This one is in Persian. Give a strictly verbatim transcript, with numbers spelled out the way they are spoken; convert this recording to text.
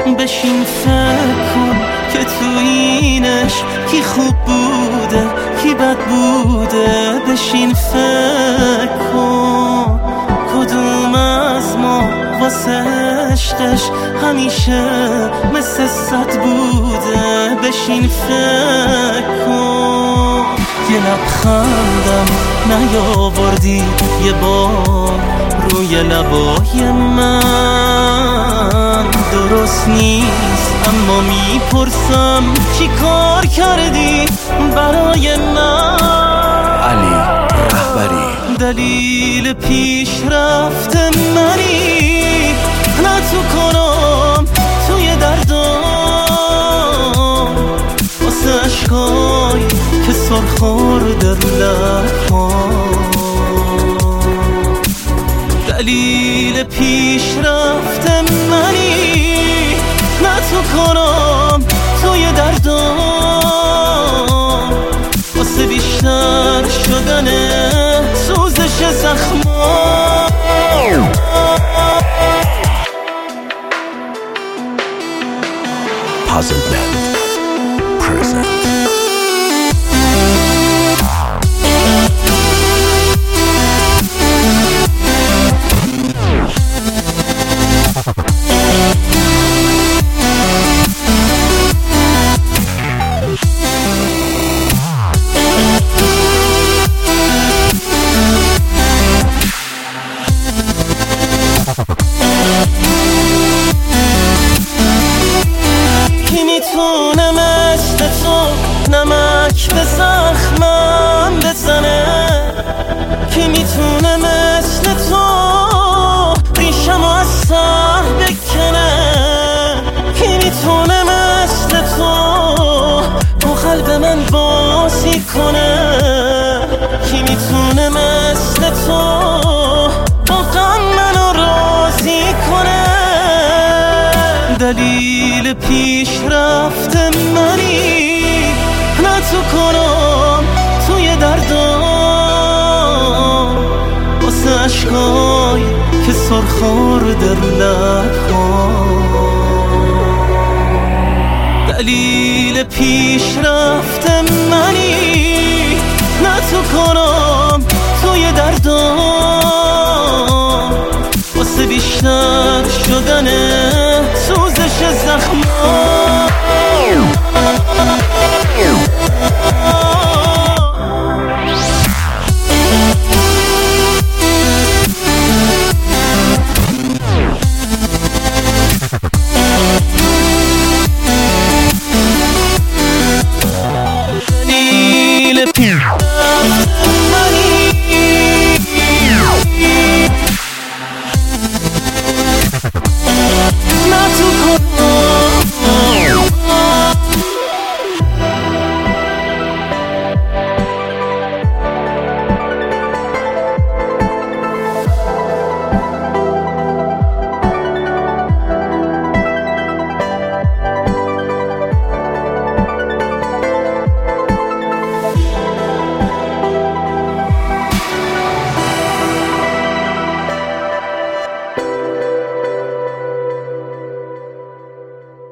بشین فکر کن که تو اینش کی خوب بوده کی بد بوده. بشین فکر کن کدوم از ما واسه عشقش همیشه مثل صد بوده. بشین فکر کن یه لبخندم نیاوردی یه بار روی لبای من. درست نیست اما میپرسم چی کار کردی برای من. علی رهبری دلیل پیشرفت منی نه تو کنم توی دردم واسه عشقای که سرخور در لبم. دلیل پیشرفت منی نه تو کنم توی دردم واسه بیشتر شدن سوزش زخمام. Puzzle Band present. کی میتونه مثل تو نمک به زخمم بزنه؟ کی میتونه مثل تو ریشم از سر بکنه؟ کی میتونه مثل تو با قلب من بازی کنه؟ کی میتونه مثل تو با غم منو راضی کنه؟ دلیل پیشرفت منی نه تو کنم توی دردم واسه عشقای که سرخور در لبم. دلیل پیشرفت منی نه تو کنم توی دردم واسه بیشتر شدن